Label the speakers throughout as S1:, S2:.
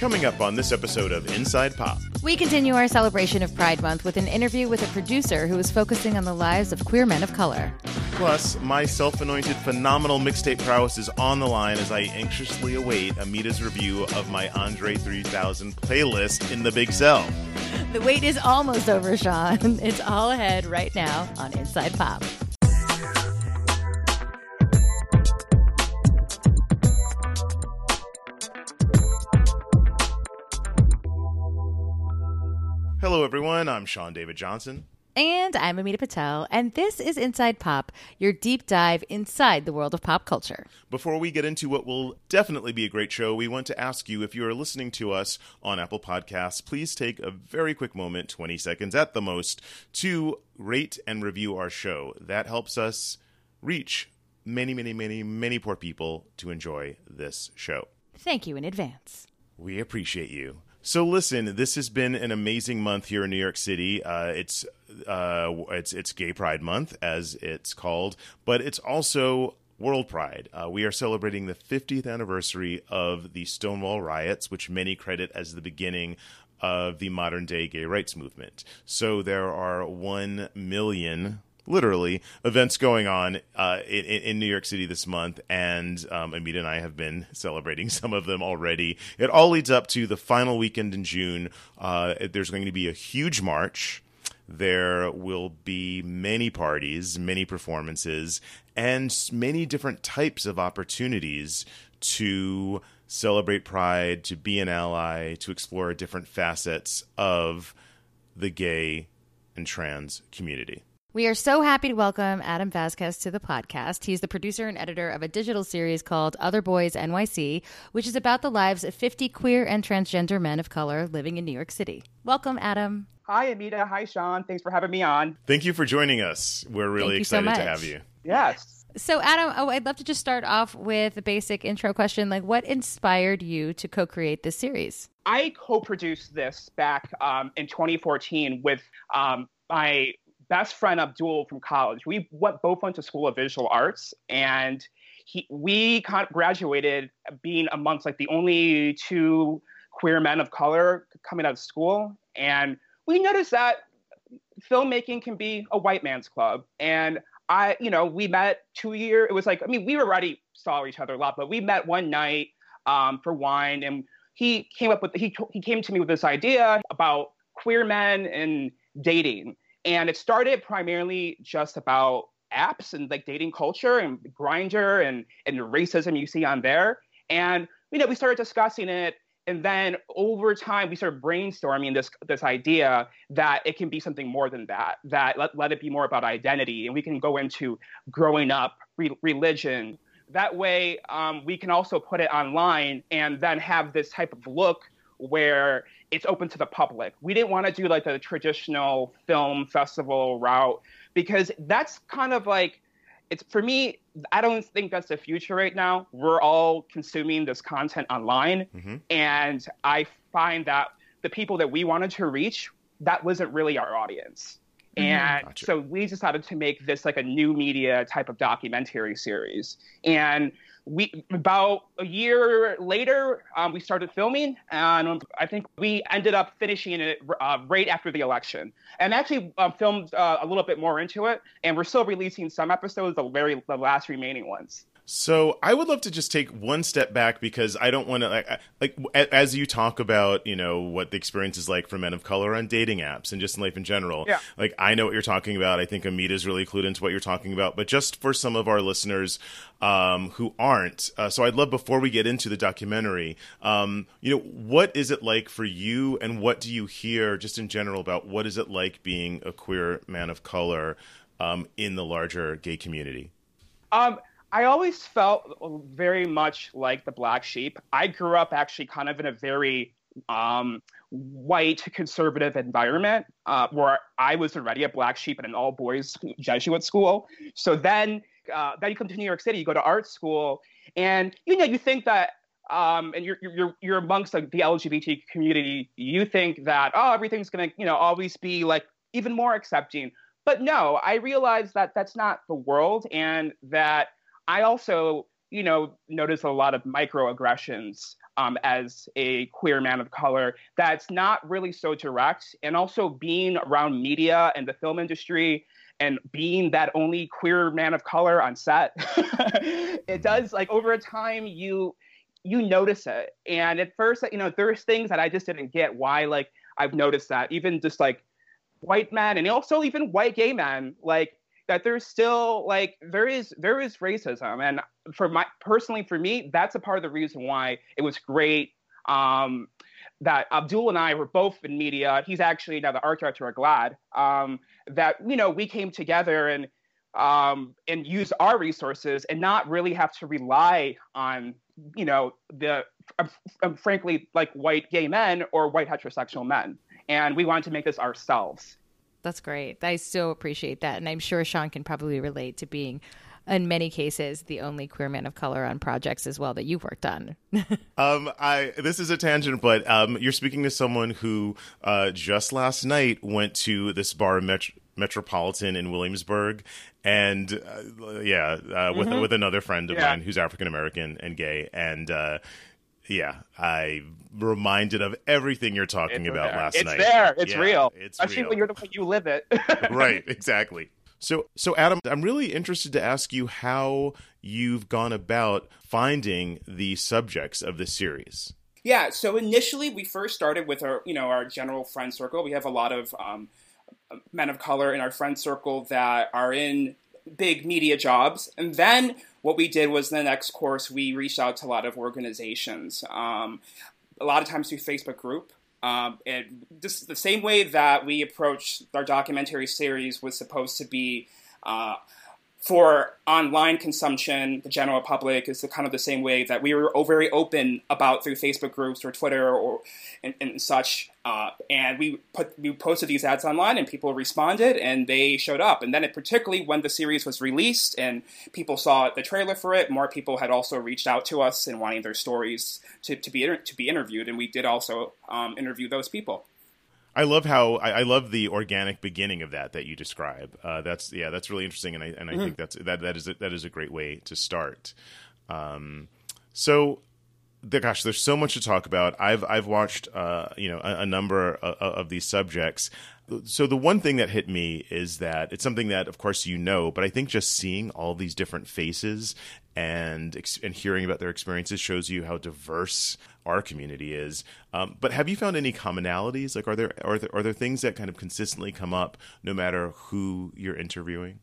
S1: Coming up on this episode of Inside Pop.
S2: We continue our celebration of Pride Month with an interview with a producer who is focusing on the lives of queer men of color.
S1: Plus, my self-anointed phenomenal mixtape prowess is on the line as I anxiously await Amita's review of my Andre 3000 playlist in the Big Cell.
S2: The wait is almost over, Sean. It's all ahead right now on Inside Pop.
S1: Hello, everyone. I'm Sean David Johnson.
S2: And I'm Amita Patel, and this is Inside Pop, your deep dive inside the world of pop culture.
S1: Before we get into what will definitely be a great show, we want to ask you, if you are listening to us on Apple Podcasts, please take a very quick moment, 20 seconds at the most, to rate and review our show. That helps us reach many poor people to enjoy this show.
S2: Thank you in advance.
S1: We appreciate you. So listen, this has been an amazing month here in New York City. It's Gay Pride Month, as it's called, but it's also World Pride. We are celebrating the 50th anniversary of the Stonewall riots, which many credit as the beginning of the modern-day gay rights movement. So there are 1 million... literally, events going on in New York City this month, and Amita and I have been celebrating some of them already. It all leads up to the final weekend in June. There's going to be a huge march. There will be many parties, many performances, and many different types of opportunities to celebrate Pride, to be an ally, to explore different facets of the gay and trans community.
S2: We are so happy to welcome Adam Vasquez to the podcast. He's the producer and editor of a digital series called Other Boys NYC, which is about the lives of 50 queer and transgender men of color living in New York City. Welcome, Adam.
S3: Hi, Amita. Hi, Sean. Thanks for having me on.
S1: Thank you for joining us. We're really excited to have you.
S3: Yes.
S2: So, Adam, I'd love to just start off with a basic intro question. Like, what inspired you to co-create this series?
S3: I co-produced this back in 2014 with my best friend Abdul from college. We both went to School of Visual Arts, and we graduated being amongst like the only 2 queer men of color coming out of school. And we noticed that filmmaking can be a white man's club. And we met 2 years. It was like, we already saw each other a lot, but we met one night for wine, and he came to me with this idea about queer men and dating. And it started primarily just about apps and like dating culture and Grindr and the racism you see on there. And, we started discussing it. And then over time, we started brainstorming this idea that it can be something more than that let it be more about identity. And we can go into growing up, religion. That way, we can also put it online and then have this type of look where it's open to the public. We didn't want to do like the traditional film festival route, because that's kind of like, it's for me, I don't think that's the future right now. We're all consuming this content online. Mm-hmm. And I find that the people that we wanted to reach, that wasn't really our audience. Mm-hmm. And Gotcha. So we decided to make this like a new media type of documentary series. And about a year later, we started filming, and I think we ended up finishing it right after the election. And actually filmed a little bit more into it, and we're still releasing some episodes, the last remaining ones.
S1: So I would love to just take one step back, because I don't want to, like as you talk about, what the experience is like for men of color on dating apps and just in life in general. Yeah. Like, I know what you're talking about. I think Amita's really clued into what you're talking about. But just for some of our listeners who aren't, so I'd love, before we get into the documentary, what is it like for you, and what do you hear just in general about what is it like being a queer man of color in the larger gay community?
S3: I always felt very much like the black sheep. I grew up actually kind of in a very white conservative environment where I was already a black sheep in an all boys Jesuit school. So then you come to New York City, you go to art school, and you think that and you're amongst like the LGBT community, you think that everything's gonna always be like even more accepting. But no, I realized that that's not the world, and that I also notice a lot of microaggressions as a queer man of color that's not really so direct. And also being around media and the film industry and being that only queer man of color on set, it does, like, over time, you notice it. And at first, there's things that I just didn't get why, like, I've noticed that even just like white men and also even white gay men, like, that there's still, like, there is racism. And for me, that's a part of the reason why it was great that Abdul and I were both in media. He's actually now the art director of GLAAD. That we came together and use our resources and not really have to rely on the frankly, like, white gay men or white heterosexual men. And we wanted to make this ourselves.
S2: That's great. I so appreciate that. And I'm sure Sean can probably relate to being, in many cases, the only queer man of color on projects as well that you've worked on.
S1: This is a tangent, but you're speaking to someone who just last night went to this bar, Metropolitan in Williamsburg, and with another friend of mine who's African American and gay, and I'm reminded of everything you're talking about last night.
S3: It's there. It's real.
S1: It's
S3: Especially
S1: real.
S3: when you're the way you live it.
S1: Right, exactly. So Adam, I'm really interested to ask you how you've gone about finding the subjects of this series.
S4: Yeah, so initially we first started with our general friend circle. We have a lot of men of color in our friend circle that are in big media jobs. And then what we did was the next course, we reached out to a lot of organizations, a lot of times through Facebook group. And just the same way that we approached our documentary series was supposed to be for online consumption, the general public, is kind of the same way that we were very open about through Facebook groups or Twitter and such. And we posted these ads online and people responded and they showed up. And then particularly when the series was released and people saw the trailer for it, more people had also reached out to us and wanting their stories to be interviewed. And we did also interview those people.
S1: I love how I love the organic beginning of that you describe. That's really interesting, and I think that is a great way to start. There's so much to talk about. I've watched a number of these subjects. So the one thing that hit me is that it's something that, of course, but I think just seeing all these different faces and hearing about their experiences shows you how diverse our community is. But have you found any commonalities? Like, are there things that kind of consistently come up no matter who you're interviewing?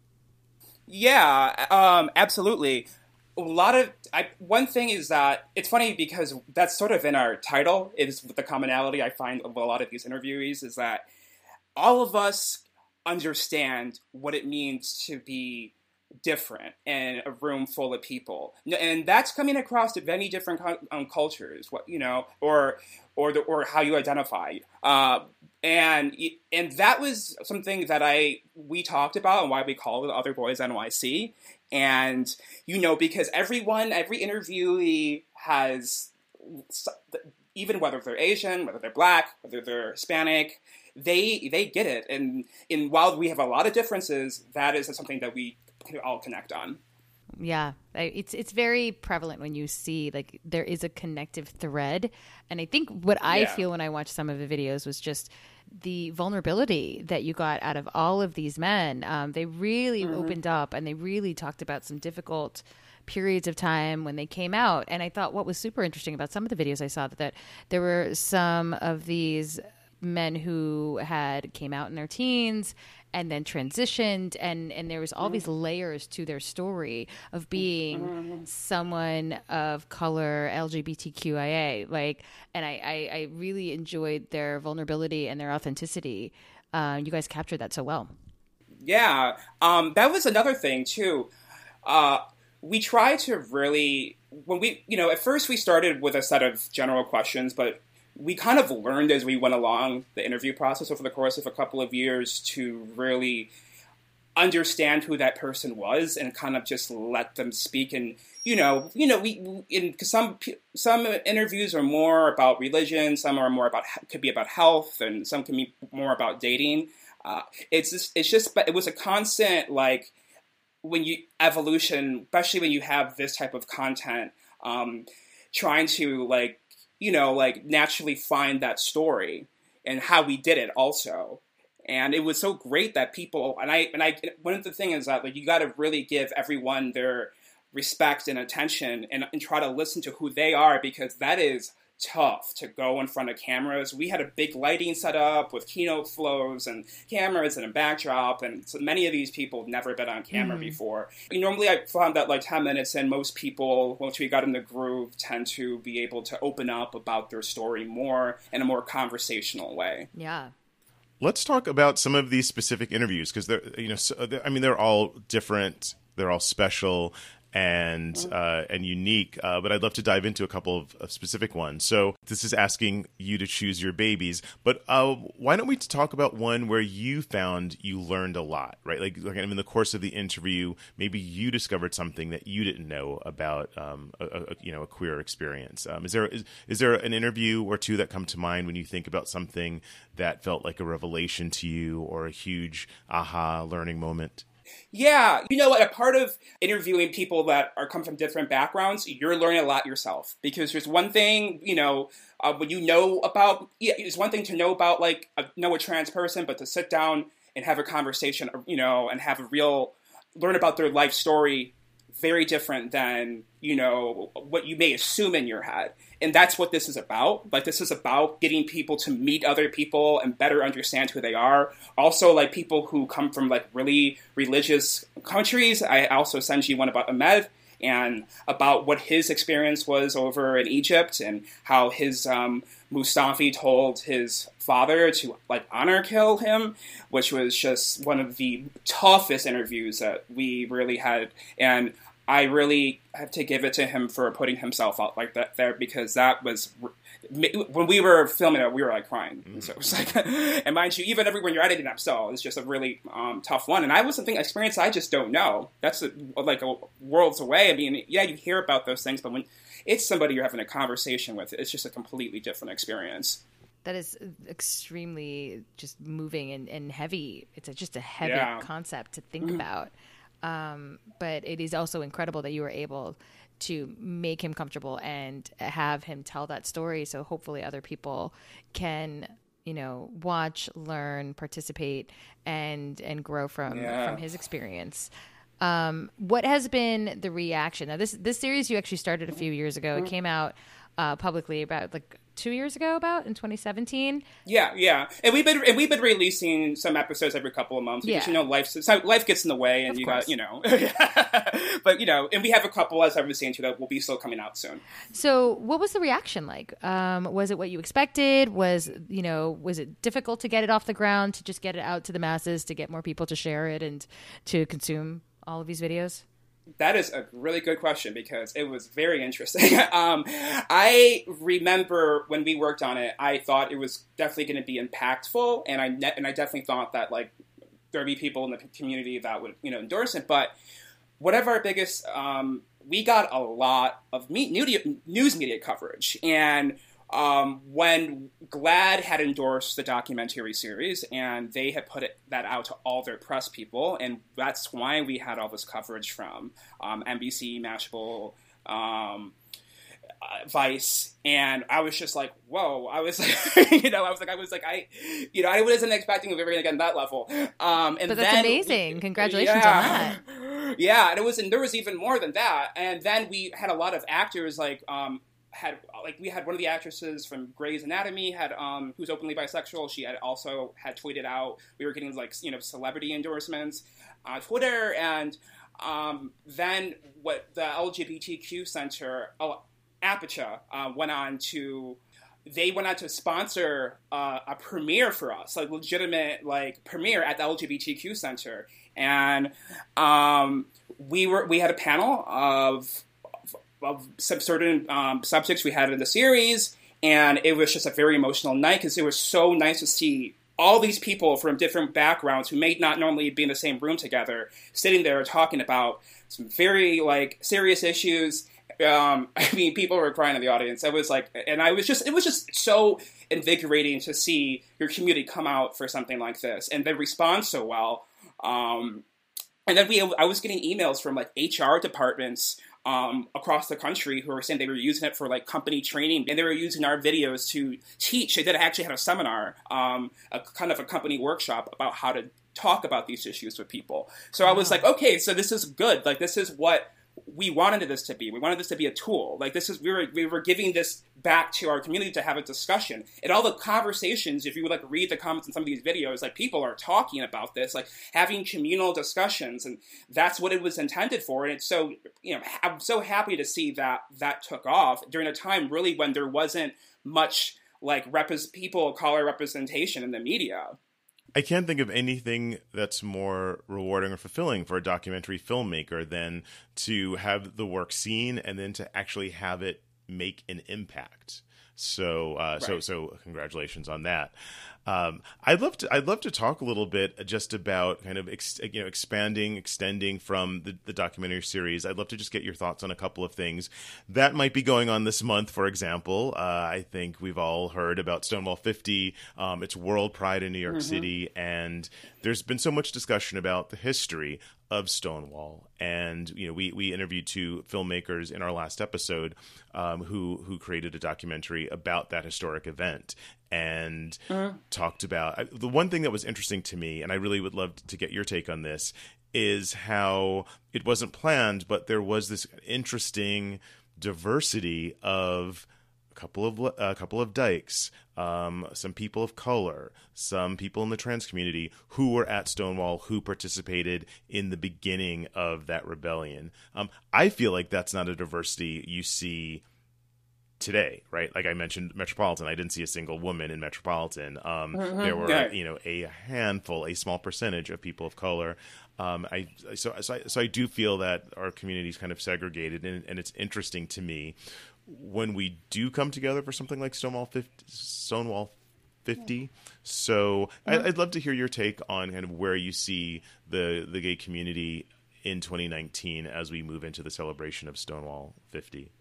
S4: Yeah, absolutely. One thing is that it's funny because that's sort of in our title. It is the commonality I find of a lot of these interviewees is that all of us understand what it means to be different in a room full of people, and that's coming across to many different cultures. Or how you identify, and that was something that we talked about and why we call it Other Boys NYC. And because every interviewee has, even whether they're Asian, whether they're Black, whether they're Hispanic, they get it. And while we have a lot of differences, that is something that we can all connect on.
S2: Yeah, it's very prevalent when you see, like, there is a connective thread. And I think what I feel when I watch some of the videos was just the vulnerability that you got out of all of these men. They really opened up and they really talked about some difficult periods of time when they came out. And I thought what was super interesting about some of the videos I saw that there were some of these men who came out in their teens and then transitioned, and there was all these layers to their story of being someone of color, LGBTQIA, and I really enjoyed their vulnerability and their authenticity. You guys captured that so well.
S4: Yeah, that was another thing too. We try to really, at first we started with a set of general questions, but we kind of learned as we went along the interview process over the course of a couple of years to really understand who that person was and kind of just let them speak. And, some interviews are more about religion, some are more could be about health, and some can be more about dating. But it was a constant, when you evolution, especially when you have this type of content, trying to like, like naturally find that story and how we did it also. And it was so great that people, and I, one of the things is that like, you got to really give everyone their respect and attention and try to listen to who they are, because that is tough to go in front of cameras. We had a big lighting set up with keynote flows and cameras and a backdrop, and so many of these people have never been on camera before. Normally I found that like 10 minutes in, most people, once we got in the groove, tend to be able to open up about their story more in a more conversational way.
S2: Yeah.
S1: Let's talk about some of these specific interviews, because they're all different, they're all special and unique, but I'd love to dive into a couple of specific ones. So this is asking you to choose your babies, but why don't we talk about one where you found you learned a lot, right? Like in the course of the interview, maybe you discovered something that you didn't know about a queer experience. Is there an interview or two that come to mind when you think about something that felt like a revelation to you or a huge aha learning moment?
S4: Yeah, a part of interviewing people that come from different backgrounds, you're learning a lot yourself. Because there's one thing, when it's one thing to know about, like, know a trans person, but to sit down and have a conversation, and have learn about their life story, very different than, what you may assume in your head. And that's what this is about. Like, this is about getting people to meet other people and better understand who they are. Also, like, people who come from, like, really religious countries. I also sent you one about Ahmed and about what his experience was over in Egypt and how his Mustafi told his father to, like, honor kill him, which was just one of the toughest interviews that we really had. And I really have to give it to him for putting himself out like that there, because that was, when we were filming it, we were like crying. Mm-hmm. So it was like, and mind you, even when you're editing up, so it's just a really tough one. And I was something experience I just don't know. That's like a worlds away. I mean, yeah, you hear about those things, but when it's somebody you're having a conversation with, it's just a completely different experience.
S2: That is extremely just moving and heavy. It's just a heavy concept to think about. But it is also incredible that you were able to make him comfortable and have him tell that story. So hopefully other people can, watch, learn, participate, and grow from his experience. What has been the reaction? Now, this series you actually started a few years ago. It came out publicly about like 2 years ago, about in 2017.
S4: Yeah, and we've been releasing some episodes every couple of months because life gets in the way, and but and we have a couple, as I was saying too, that will be still coming out soon.
S2: So, what was the reaction like? Was it what you expected? Was it difficult to get it off the ground, to just get it out to the masses, to get more people to share it and to consume all of these videos?
S4: That is a really good question, because it was very interesting. I remember when we worked on it, I thought it was definitely going to be impactful, and I definitely thought that like there'd be people in the community that would endorse it. But whatever our biggest, we got a lot of news media coverage, and when GLAAD had endorsed the documentary series, and they had put that out to all their press people, and that's why we had all this coverage from NBC, Mashable, Vice, and I was just like, whoa! I was like, I wasn't expecting we were going to get that level. But
S2: that's amazing! Congratulations on that.
S4: Yeah, and there was even more than that. And then we had a lot of actors we had one of the actresses from Grey's Anatomy who's openly bisexual. She had tweeted out. We were getting celebrity endorsements on Twitter, and then what the LGBTQ Center, Apacha, went on to sponsor a premiere for us, like legitimate premiere at the LGBTQ Center, and we had a panel of some certain subjects we had in the series, and it was just a very emotional night, because it was so nice to see all these people from different backgrounds who may not normally be in the same room together, sitting there talking about some very serious issues. I mean, people were crying in the audience. It was it was just so invigorating to see your community come out for something like this, and they respond so well. And then I was getting emails from like HR departments across the country who were saying they were using it for like company training, and they were using our videos to teach. They actually had a seminar, a kind of a company workshop about how to talk about these issues with people. So I was like, okay, so this is good. Like, this is what we wanted this to be. We wanted this to be a tool. Like, this is, we were giving this back to our community to have a discussion. And all the conversations, if you would like read the comments in some of these videos, like, people are talking about this, like having communal discussions, and that's what it was intended for. And it's so, I'm so happy to see that took off during a time really when there wasn't much like people of color representation in the media.
S1: I can't think of anything that's more rewarding or fulfilling for a documentary filmmaker than to have the work seen and then to actually have it make an impact. So,
S4: right.
S1: so congratulations on that. I'd love to talk a little bit just about kind of extending from the documentary series. I'd love to just get your thoughts on a couple of things that might be going on this month. For example, I think we've all heard about Stonewall 50. It's World Pride in New York City, and there's been so much discussion about the history of Stonewall. And we interviewed two filmmakers in our last episode who created a documentary about that historic event, and talked about the one thing that was interesting to me, and I really would love to get your take on this, is how it wasn't planned, but there was this interesting diversity of a couple of dykes, some people of color, some people in the trans community who were at Stonewall, who participated in the beginning of that rebellion. I feel like that's not a diversity you see today, right? Like I mentioned Metropolitan, I didn't see a single woman in Metropolitan. There were, a handful, a small percentage of people of color. So I do feel that our community is kind of segregated, and it's interesting to me when we do come together for something like Stonewall 50. So I'd love to hear your take on kind of where you see the gay community in 2019 as we move into the celebration of Stonewall 50.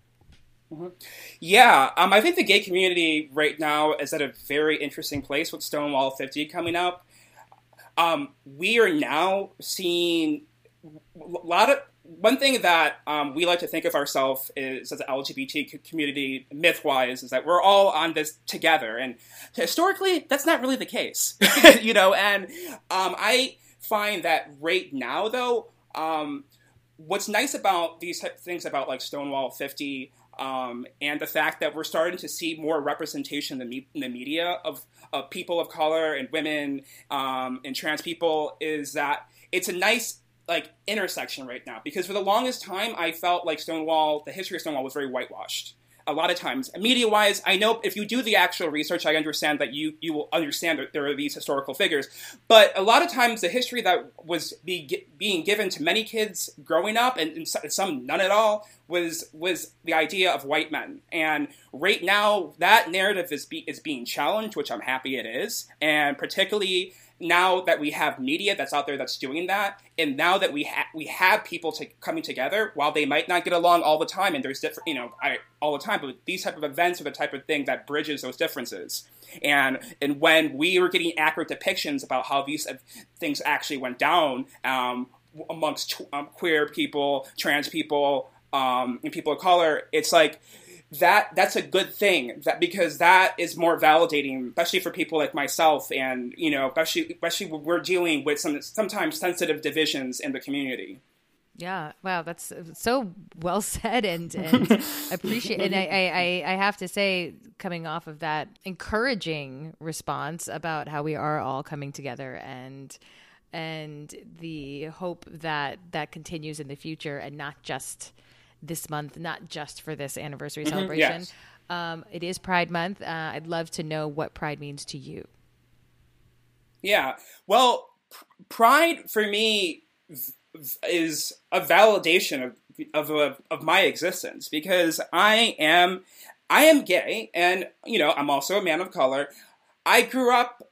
S4: Yeah, I think the gay community right now is at a very interesting place with Stonewall 50 coming up. We are now seeing one thing that we like to think of ourselves as the LGBT community, myth-wise, is that we're all on this together. And historically, that's not really the case, and I find that right now, though, what's nice about these things about like Stonewall 50 and the fact that we're starting to see more representation in the media of people of color and women and trans people is that it's a nice like intersection right now, because for the longest time I felt like the history of Stonewall was very whitewashed. A lot of times, media-wise, I know if you do the actual research, I understand that you will understand that there are these historical figures. But a lot of times, the history that was being given to many kids growing up, and some none at all, was the idea of white men. And right now, that narrative is being challenged, which I'm happy it is, and particularly now that we have media that's out there that's doing that, and now that we have people coming together, while they might not get along all the time, and there's different, all the time, but these type of events are the type of thing that bridges those differences. And when we were getting accurate depictions about how these things actually went down amongst queer people, trans people, and people of color, it's like, that's a good thing, because that is more validating, especially for people like myself, and especially when we're dealing with sometimes sensitive divisions in the community.
S2: Yeah, wow, that's so well said, and appreciate. And I have to say, coming off of that encouraging response about how we are all coming together, and the hope that continues in the future, and not just this month, not just for this anniversary celebration.
S4: Yes.
S2: It is Pride Month. I'd love to know what Pride means to you.
S4: Yeah. Well, Pride for me is a validation of my existence, because I am gay, and I'm also a man of color. I grew up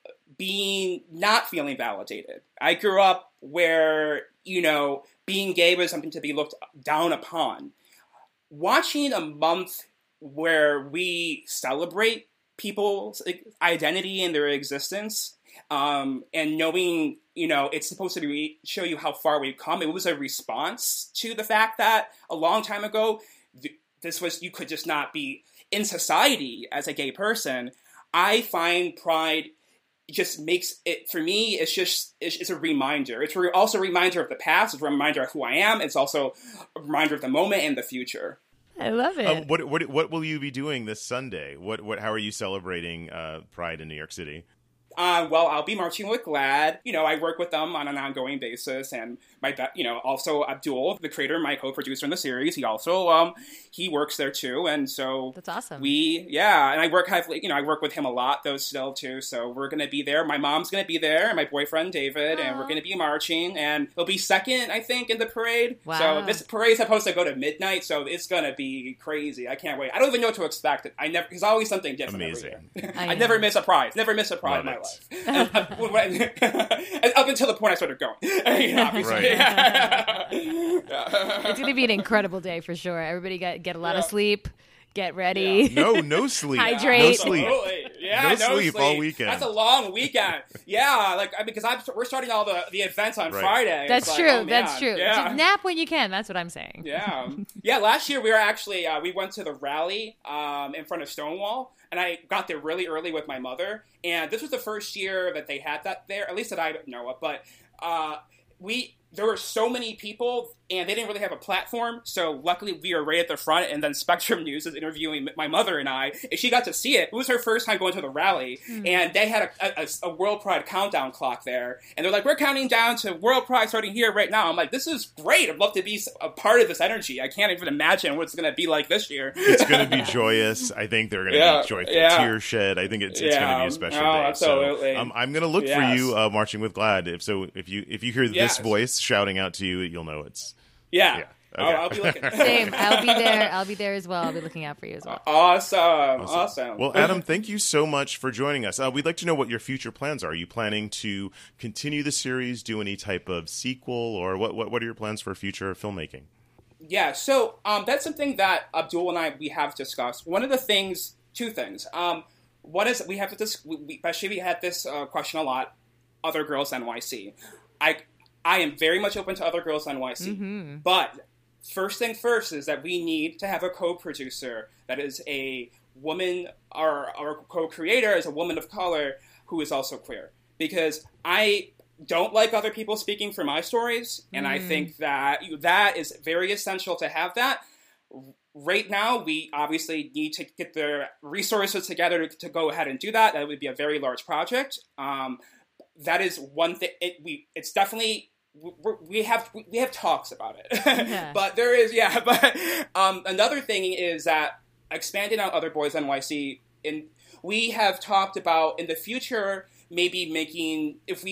S4: not feeling validated. I grew up where being gay was something to be looked down upon. Watching a month where we celebrate people's identity and their existence, and knowing, it's supposed to show you how far we've come. It was a response to the fact that a long time ago, you could just not be in society as a gay person. I find Pride just makes it, for me, it's a reminder. It's also a reminder of the past. It's a reminder of who I am. It's also a reminder of the moment and the future.
S2: I love it.
S1: What will you be doing this Sunday? How are you celebrating Pride in New York City?
S4: Well, I'll be marching with GLAAD. I work with them on an ongoing basis, and also Abdul, the creator, my co-producer in the series, he also he works there too, and so
S2: that's awesome.
S4: And I work with him a lot though still too. So we're gonna be there. My mom's gonna be there, and my boyfriend David, and we're gonna be marching, and it'll be second, I think, in the parade.
S2: Wow.
S4: So this parade's supposed to go to midnight, so it's gonna be crazy. I can't wait. I don't even know what to expect. There's always something different.
S1: Amazing.
S4: Every year. I never miss a prize. Never miss a pride in my life. And up until the point I started going.
S1: Right.
S2: It's going to be an incredible day for sure. Everybody get a lot of sleep. Get ready.
S1: Yeah. No sleep.
S2: Hydrate.
S1: No sleep.
S4: Yeah,
S1: no sleep all weekend.
S4: That's a long weekend. Yeah, because we're starting all the events on Friday.
S2: That's true. Oh, that's true.
S4: Yeah.
S2: Just nap when you can. That's what I'm saying.
S4: Yeah. Yeah, last year we were actually, we went to the rally in front of Stonewall. And I got there really early with my mother. And this was the first year that they had that there, at least that I know of. But there were so many people, and they didn't really have a platform. So luckily, we were right at the front, and then Spectrum News is interviewing my mother and I, and she got to see it. It was her first time going to the rally, and they had a World Pride countdown clock there, and they're like, "We're counting down to World Pride starting here right now." I'm like, "This is great! I'd love to be a part of this energy. I can't even imagine what it's going to be like this year."
S1: It's going to be joyous. I think they're going to be joyful, tears shed. I think it's going to be a special day.
S4: Absolutely.
S1: So I'm going to look for you marching with GLAAD. If you hear this voice shouting out to you, you'll know it's.
S4: Yeah.
S1: Okay.
S4: I'll be looking.
S2: Same. I'll be there. I'll be there as well. I'll be looking out for you as well.
S4: Awesome.
S1: Well, Adam, thank you so much for joining us. We'd like to know what your future plans are. Are you planning to continue the series, do any type of sequel, or what are your plans for future filmmaking?
S4: Yeah, so that's something that Abdul and we have discussed. One of the things, two things. One is we have we had this question a lot. Other Girls NYC. I am very much open to Other Girls NYC, but first thing first is that we need to have a co-producer that is a woman, or our co-creator is a woman of color who is also queer. Because I don't like other people speaking for my stories, and I think that is very essential to have that. Right now, we obviously need to get the resources together to go ahead and do that. That would be a very large project. That is one thing. It's definitely. We have talks about it, but there is another thing is that expanding on Other Boys NYC, and we have talked about in the future maybe making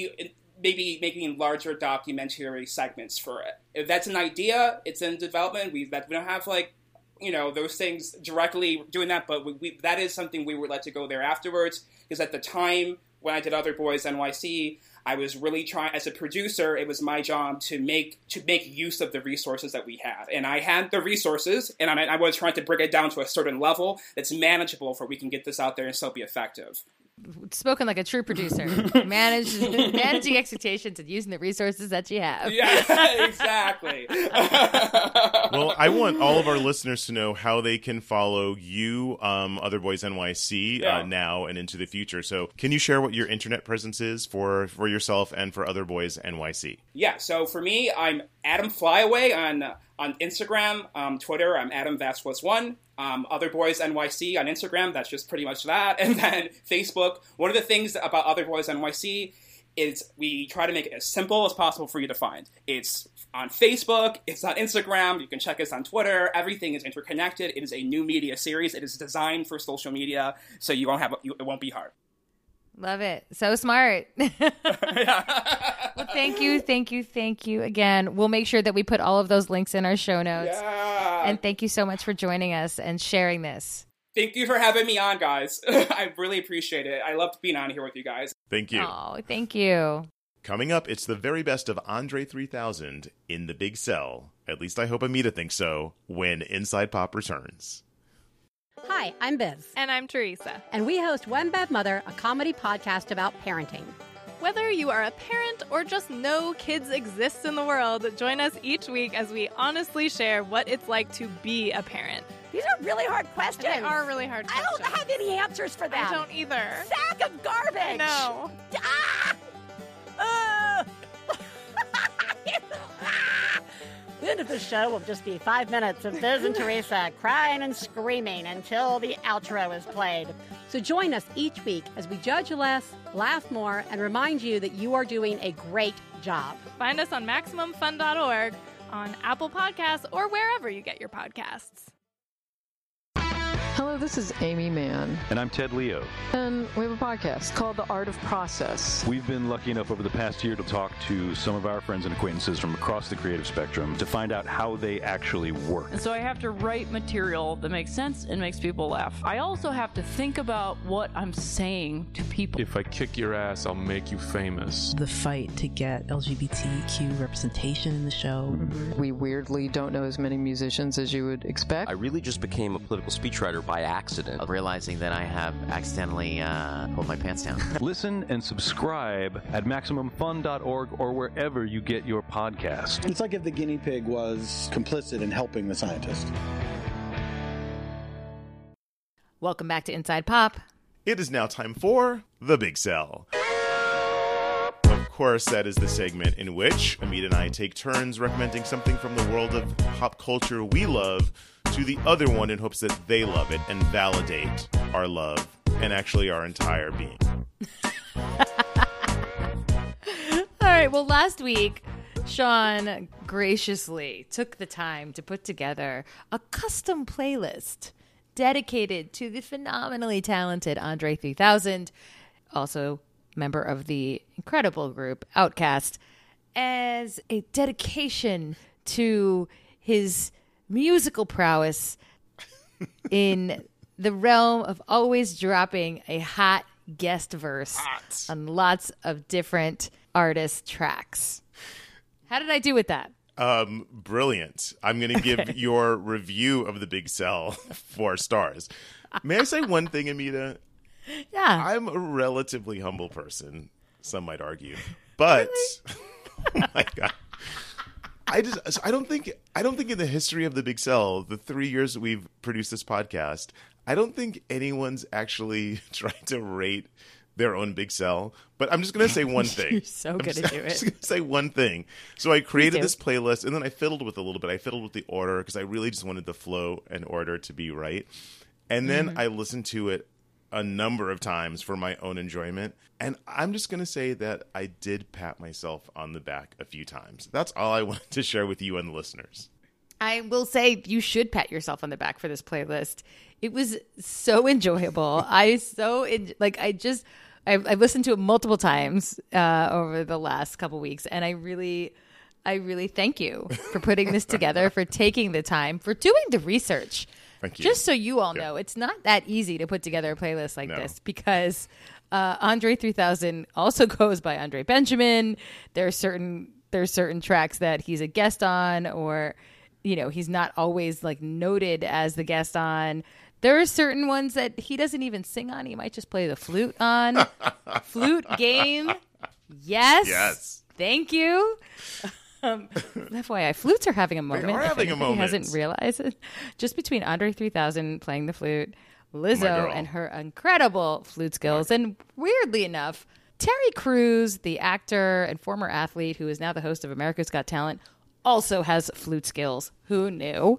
S4: larger documentary segments for it. If that's an idea, it's in development. We don't have those things directly doing that, but that is something we would like to go there afterwards, because at the time when I did Other Boys NYC, I was really trying, as a producer, it was my job to make use of the resources that we had. And I had the resources, and I was trying to bring it down to a certain level that's manageable for we can get this out there and still be effective.
S2: Spoken like a true producer. Managing expectations and using the resources that you have.
S4: Yeah, exactly.
S1: Well, I want all of our listeners to know how they can follow you, Other Boys NYC, now and into the future. So can you share what your internet presence is for yourself and for Other Boys NYC?
S4: Yeah, so for me, I'm Adam Flyaway on Instagram, Twitter, I'm Adam Vasquez1. Other Boys NYC on Instagram, that's just pretty much that. And then Facebook. One of the things about Other Boys NYC is we try to make it as simple as possible for you to find. It's on Facebook, it's on Instagram, you can check us on Twitter, everything is interconnected. It is a new media series. It is designed for social media, so it won't be hard.
S2: Love it. So smart. Well, thank you again. We'll make sure that we put all of those links in our show notes.
S4: Yeah.
S2: And thank you so much for joining us and sharing this.
S4: Thank you for having me on, guys. I really appreciate it. I loved being on here with you guys.
S1: Thank you.
S2: Oh, thank you.
S1: Coming up, it's the very best of Andre 3000 in the Big Cell. At least I hope Amita thinks so, when Inside Pop returns.
S5: Hi, I'm Biz.
S6: And I'm Teresa.
S5: And we host One Bad Mother, a comedy podcast about parenting.
S6: Whether you are a parent or just know kids exist in the world, join us each week as we honestly share what it's like to be a parent.
S7: These are really hard questions.
S6: They are really hard questions.
S7: I don't have any answers for them.
S6: I don't either.
S7: Sack of garbage.
S6: No.
S7: The end of the show will just be 5 minutes of Biz and Teresa crying and screaming until the outro is played.
S5: So join us each week as we judge less, laugh more, and remind you that you are doing a great job.
S6: Find us on MaximumFun.org, on Apple Podcasts, or wherever you get your podcasts.
S8: Hello, this is Amy Mann.
S9: And I'm Ted Leo.
S8: And we have a podcast called The Art of Process.
S9: We've been lucky enough over the past year to talk to some of our friends and acquaintances from across the creative spectrum to find out how they actually work.
S10: And so I have to write material that makes sense and makes people laugh. I also have to think about what I'm saying to people.
S11: If I kick your ass, I'll make you famous.
S12: The fight to get LGBTQ representation in the show.
S8: We weirdly don't know as many musicians as you would expect.
S13: I really just became a political speechwriter by accident, realizing that I have accidentally pulled my pants down.
S9: Listen and subscribe at MaximumFun.org or wherever you get your podcast.
S14: It's like if the guinea pig was complicit in helping the scientist.
S2: Welcome back to Inside Pop.
S1: It is now time for The Big Sell. Of course, that is the segment in which Amit and I take turns recommending something from the world of pop culture we love to the other one in hopes that they love it and validate our love and actually our entire being.
S2: All right, well, last week, Sean graciously took the time to put together a custom playlist dedicated to the phenomenally talented Andre 3000, also member of the incredible group Outkast, as a dedication to his musical prowess in the realm of always dropping a hot guest verse on lots of different artist tracks. How did I do with that?
S1: Brilliant. I'm going to give your review of The Big Sell 4 stars. May I say one thing, Amita?
S2: Yeah.
S1: I'm a relatively humble person, some might argue. But, oh my God. I don't think in the history of The Big Sell, the 3 years that we've produced this podcast, I don't think anyone's actually tried to rate their own Big Sell. But I'm just going to say one thing.
S2: You're so good at doing it. I'm
S1: just going to say one thing. So I created this playlist, and then I fiddled with it a little bit. I fiddled with the order because I really just wanted the flow and order to be right. And then I listened to it a number of times for my own enjoyment. And I'm just going to say that I did pat myself on the back a few times. That's all I wanted to share with you and the listeners.
S2: I will say you should pat yourself on the back for this playlist. It was so enjoyable. I've listened to it multiple times over the last couple weeks, and I really thank you for putting this together, for taking the time, for doing the research.
S1: Thank you.
S2: Just so you all know, it's not that easy to put together a playlist like this because Andre 3000 also goes by Andre Benjamin. There are certain tracks that he's a guest on, or he's not always like noted as the guest on. There are certain ones that he doesn't even sing on. He might just play the flute on. Flute game. Yes. Thank you. FYI, flutes are having a moment.
S1: They are having a moment.
S2: He hasn't realized it. Just between Andre 3000 playing the flute, Lizzo and her incredible flute skills, and weirdly enough, Terry Crews, the actor and former athlete who is now the host of America's Got Talent, also has flute skills. Who knew?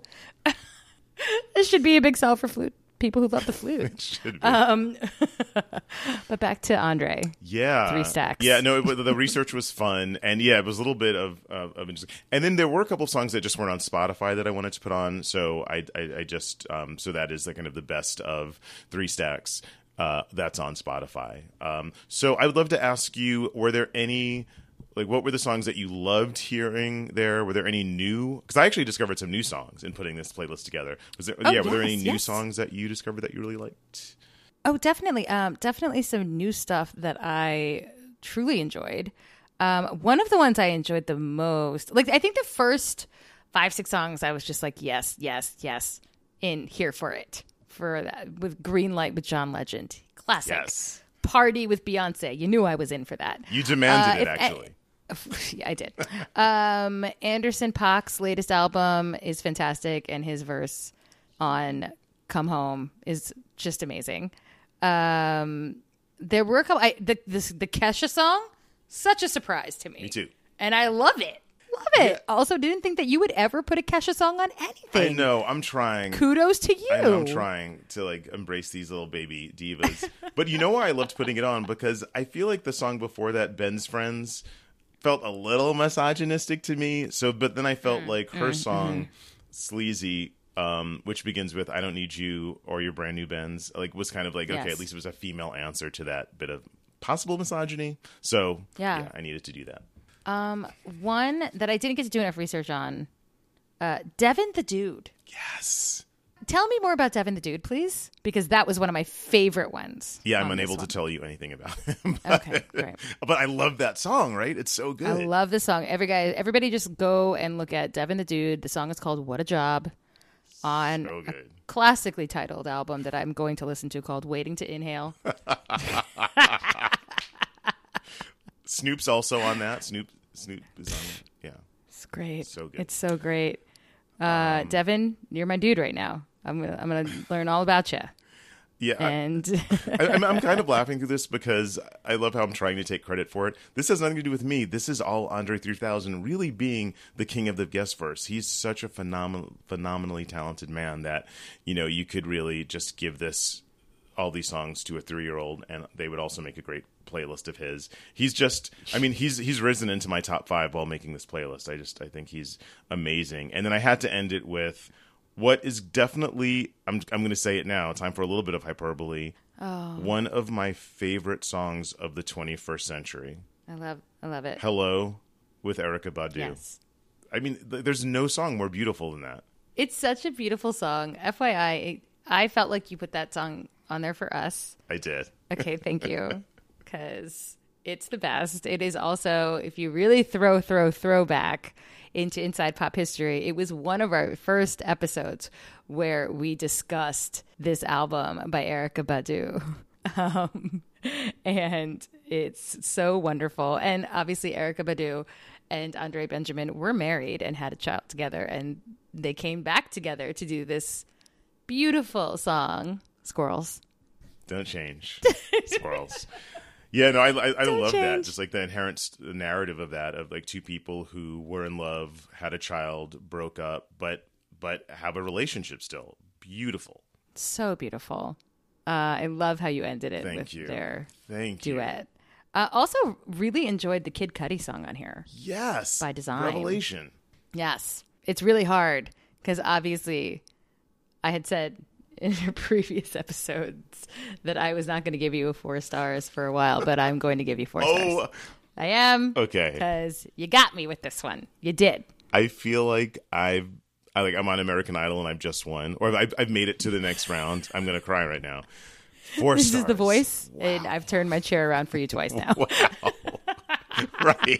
S2: This should be a big sell for flute people who love the flute.
S1: It should be.
S2: But back to Andre.
S1: Yeah.
S2: 3 stacks.
S1: Yeah, no, the research was fun. And yeah, it was a little bit of interesting. And then there were a couple of songs that just weren't on Spotify that I wanted to put on. So I just, so that is kind of the best of 3 stacks that's on Spotify. So I would love to ask you, were there any, what were the songs that you loved hearing there? Were there any new? Because I actually discovered some new songs in putting this playlist together. Were there any new songs that you discovered that you really liked?
S2: Oh, definitely. Definitely some new stuff that I truly enjoyed. One of the ones I enjoyed the most, I think the first 5-6 songs, I was just like, yes, in here for it. for that with Green Light with John Legend. Classic.
S1: Yes.
S2: Party with Beyonce. You knew I was in for that.
S1: You demanded it, actually.
S2: Yeah, I did. Anderson .Paak's latest album is fantastic, and his verse on Come Home is just amazing. There were a couple. The Kesha song, such a surprise to me.
S1: Me too.
S2: And I love it. Yeah. Also, didn't think that you would ever put a Kesha song on anything.
S1: I know. I'm trying.
S2: Kudos to you.
S1: I know, I'm trying to like embrace these little baby divas. But you know why I loved putting it on? Because I feel like the song before that, Ben's Friends, felt a little misogynistic to me. So, but then I felt like her song, Sleazy, which begins with "I don't need you" or "Your brand new Benz," like was kind of like okay, at least it was a female answer to that bit of possible misogyny. So yeah, I needed to do that.
S2: One that I didn't get to do enough research on, Devin the Dude.
S1: Yes.
S2: Tell me more about Devin the Dude, please, because that was one of my favorite ones.
S1: Yeah, I'm unable to tell you anything about him. Okay, great. But I love that song, right? It's so good.
S2: I love the song. Everybody just go and look at Devin the Dude. The song is called What a Job on a classically titled album that I'm going to listen to called Waiting to Inhale.
S1: Snoop's also on that. Snoop is on it. Yeah.
S2: It's great.
S1: So good.
S2: It's so great. Devin, you're my dude right now. I'm gonna learn all about you.
S1: Yeah.
S2: And
S1: I'm kind of laughing through this because I love how I'm trying to take credit for it. This has nothing to do with me. This is all Andre 3000 really being the king of the guest verse. He's such a phenomenally talented man that, you could really just give all these songs to a 3-year-old and they would also make a great playlist of his. He's just, he's risen into my top 5 while making this playlist. I think he's amazing. And then I had to end it with what is definitely, I'm going to say it now, time for a little bit of hyperbole. One of my favorite songs of the 21st century.
S2: I love it.
S1: Hello with Erykah Badu.
S2: Yes.
S1: There's no song more beautiful than that.
S2: It's such a beautiful song. FYI, I felt like you put that song on there for us.
S1: I did.
S2: Okay, thank you. Because it's the best. It is also, if you really throw back into Inside Pop history, it was one of our first episodes where we discussed this album by Erykah Badu. And it's so wonderful. And obviously Erykah Badu and Andre Benjamin were married and had a child together. And they came back together to do this beautiful song, Squirrels.
S1: Don't change. Squirrels. Yeah, no, I love that. Just like the inherent narrative of that, of like two people who were in love, had a child, broke up, but have a relationship still. Beautiful.
S2: So beautiful. I love how you ended it their duet. Also, really enjoyed the Kid Cudi song on here.
S1: Yes.
S2: By design.
S1: Revelation.
S2: Yes. It's really hard because obviously I had said in your previous episodes that I was not going to give you 4 stars for a while, but I'm going to give you 4 stars. I am.
S1: Okay.
S2: Because you got me with this one. You did.
S1: I feel like I'm on American Idol and I've just won, or I've made it to the next round. I'm going to cry right now. 4 stars.
S2: This is The Voice,
S1: wow.
S2: and I've turned my chair around for you twice now.
S1: Wow. Right.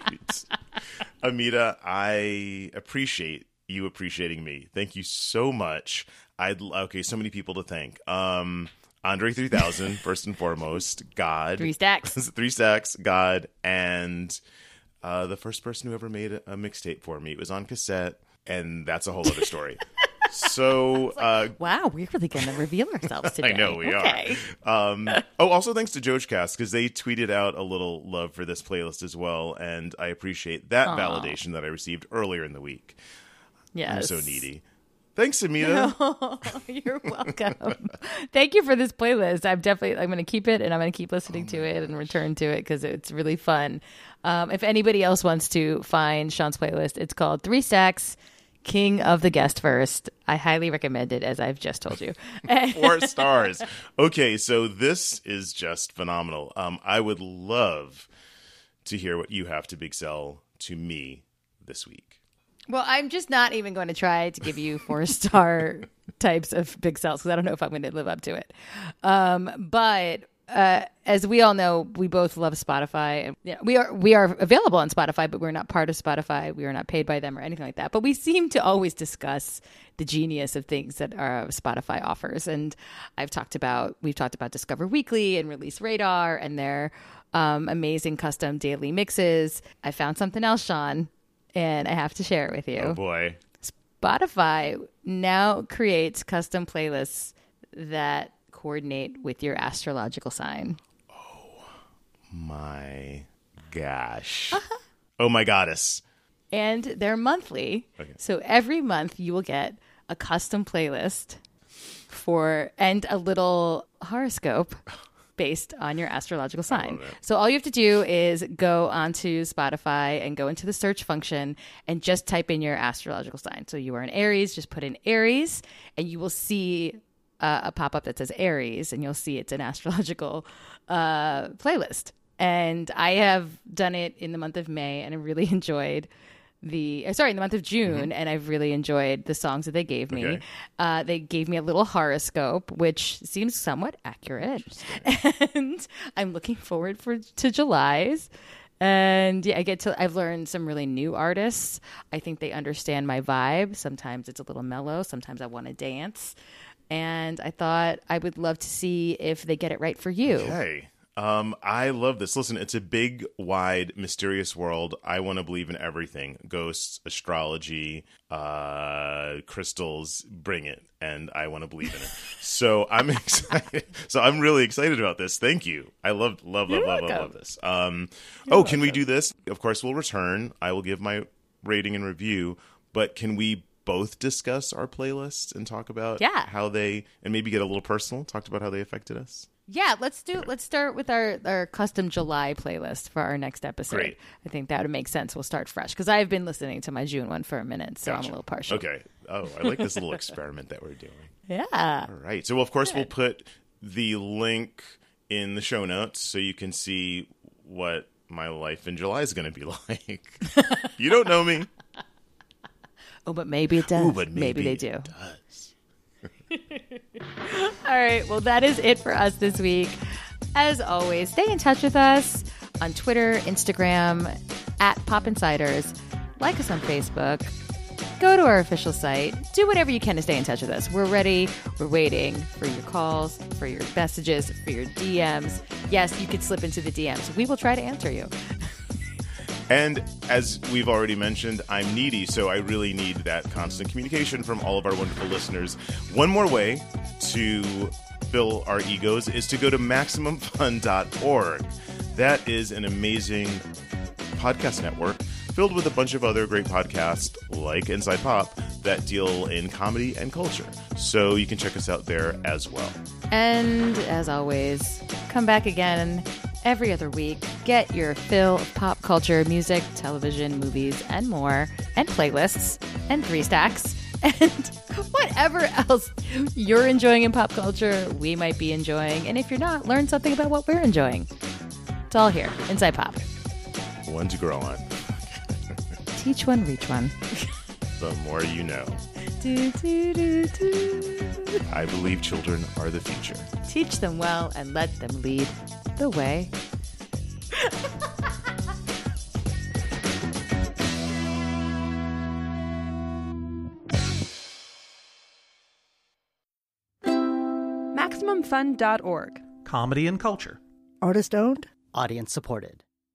S1: Amita, I appreciate you appreciating me. Thank you so much. So many people to thank. Andre 3000, first and foremost. God.
S2: 3 Stacks.
S1: 3 Stacks, God, and the first person who ever made a mixtape for me. It was on cassette, and that's a whole other story. So,
S2: wow, we're really going to reveal ourselves today.
S1: I know we are. Also thanks to JoJcast, because they tweeted out a little love for this playlist as well, and I appreciate that validation that I received earlier in the week.
S2: Yes.
S1: I'm so needy. Thanks, Amita.
S2: No, you're welcome. Thank you for this playlist. I'm going to keep it, and I'm going to keep listening to it and return to it because it's really fun. If anybody else wants to find Sean's playlist, it's called 3 Stacks, King of the Guest First. I highly recommend it, as I've just told you.
S1: 4 stars. Okay, so this is just phenomenal. I would love to hear what you have to big sell to me this week.
S2: Well, I'm just not even going to try to give you 4-star types of big sells because I don't know if I'm going to live up to it. But as we all know, we both love Spotify. We are available on Spotify, but we're not part of Spotify. We are not paid by them or anything like that. But we seem to always discuss the genius of things that Spotify offers. And we've talked about Discover Weekly and Release Radar and their amazing custom daily mixes. I found something else, Sean, and I have to share it with you.
S1: Oh boy.
S2: Spotify now creates custom playlists that coordinate with your astrological sign.
S1: Oh my gosh. Oh my goddess.
S2: And they're monthly. Okay. So every month you will get a custom playlist and a little horoscope based on your astrological sign. So all you have to do is go onto Spotify and go into the search function and just type in your astrological sign. So you are an Aries, just put in Aries and you will see a pop-up that says Aries, and you'll see it's an astrological playlist. And I have done it in the month of May, and I really enjoyed in the month of June, and I've really enjoyed the songs that they gave me. Okay. They gave me a little horoscope, which seems somewhat accurate. And I'm looking forward to July's. And yeah, I've learned some really new artists. I think they understand my vibe. Sometimes it's a little mellow. Sometimes I want to dance. And I thought I would love to see if they get it right for you.
S1: Okay. I love this. Listen, it's a big, wide, mysterious world. I want to believe in everything. Ghosts, astrology, crystals, bring it. And I want to believe in it. So I'm excited. So I'm really excited about this. Thank you. I love this. Can we do this? Of course, we'll return. I will give my rating and review. But can we both discuss our playlists and talk about how they, and maybe get a little personal, talked about how they affected us?
S2: Yeah, let's start with our custom July playlist for our next episode.
S1: Great.
S2: I think that would make sense. We'll start fresh because I've been listening to my June one for a minute, so
S1: Gotcha.
S2: I'm a little partial.
S1: Okay. Oh, I like this little experiment that we're doing.
S2: Yeah.
S1: All right. So, of course, we'll put the link in the show notes so you can see what my life in July is going to be like. You don't know me.
S2: Oh, but maybe it does.
S1: Ooh, but maybe
S2: they
S1: it
S2: do.
S1: Does.
S2: All right. Well, that is it for us this week. As always, stay in touch with us on Twitter, Instagram, @PopInsiders. Like us on Facebook. Go to our official site. Do whatever you can to stay in touch with us. We're ready. We're waiting for your calls, for your messages, for your DMs. Yes, you could slip into the DMs. We will try to answer you.
S1: And as we've already mentioned, I'm needy, so I really need that constant communication from all of our wonderful listeners. One more way to fill our egos is to go to MaximumFun.org. That is an amazing podcast network filled with a bunch of other great podcasts like Inside Pop that deal in comedy and culture. So you can check us out there as well.
S2: And as always, come back again every other week. Get your fill of pop culture, music, television, movies, and more, and playlists, and 3 stacks, and whatever else you're enjoying in pop culture, we might be enjoying. And if you're not, learn something about what we're enjoying. It's all here, Inside Pop.
S1: One to grow on.
S2: Teach one, reach one.
S1: The more you know.
S2: Do, do, do, do.
S1: I believe children are the future.
S2: Teach them well and let them lead the way.
S15: MaximumFun.org.
S16: Comedy and culture.
S17: Artist owned. Audience supported.